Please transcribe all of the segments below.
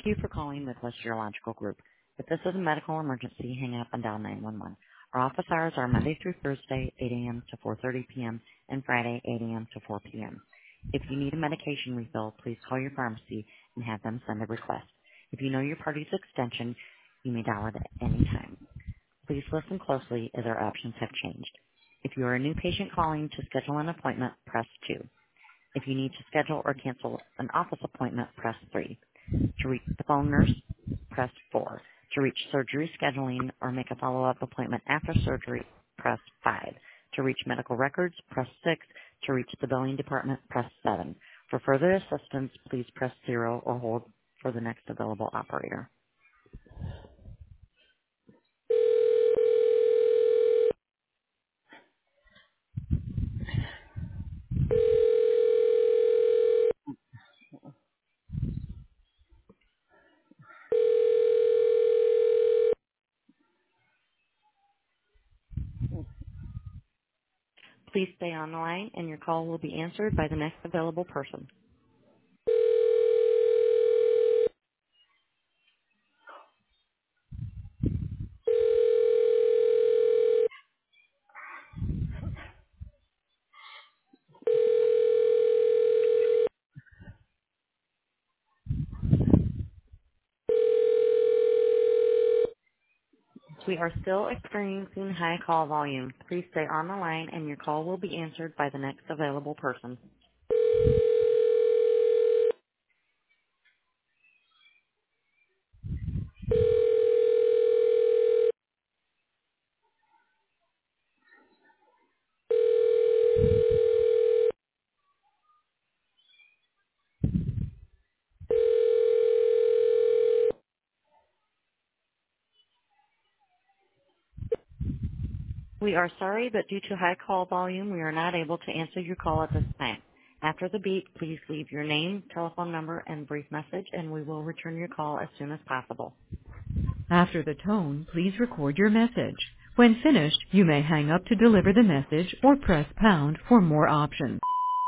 you for calling Midwest Urological Group. If this is a medical emergency, hang up and dial 911. Our office hours are Monday through Thursday, 8 a.m. to 4:30 p.m., and Friday, 8 a.m. to 4 p.m. If you need a medication refill, please call your pharmacy and have them send a request. If you know your party's extension, you may dial it at any time. Please listen closely as our options have changed. If you are a new patient calling to schedule an appointment, press 2. If you need to schedule or cancel an office appointment, press 3. To reach the phone nurse, press 4. To reach surgery scheduling or make a follow-up appointment after surgery, press 5. To reach medical records, press 6. To reach the billing department, press 7. For further assistance, please press 0 or hold for the next available operator. Please stay on the line and your call will be answered by the next available person. We are still experiencing high call volume. Please stay on the line and your call will be answered by the next available person. We are sorry, but due to high call volume, we are not able to answer your call at this time. After the beep, please leave your name, telephone number, and brief message, and we will return your call as soon as possible. After the tone, please record your message. When finished, you may hang up to deliver the message or press pound for more options.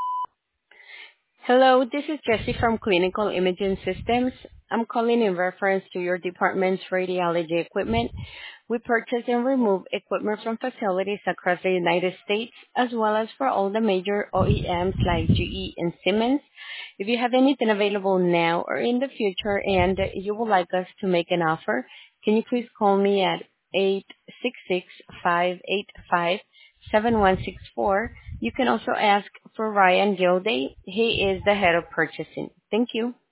Hello, this is Jessie from Clinical Imaging Systems. I'm calling in reference to your department's radiology equipment. We purchase and remove equipment from facilities across the United States, as well as for all the major OEMs like GE and Siemens. If you have anything available now or in the future and you would like us to make an offer, can you please call me at 866-585-7164. You can also ask for Ryan Gilday. He is the head of purchasing. Thank you.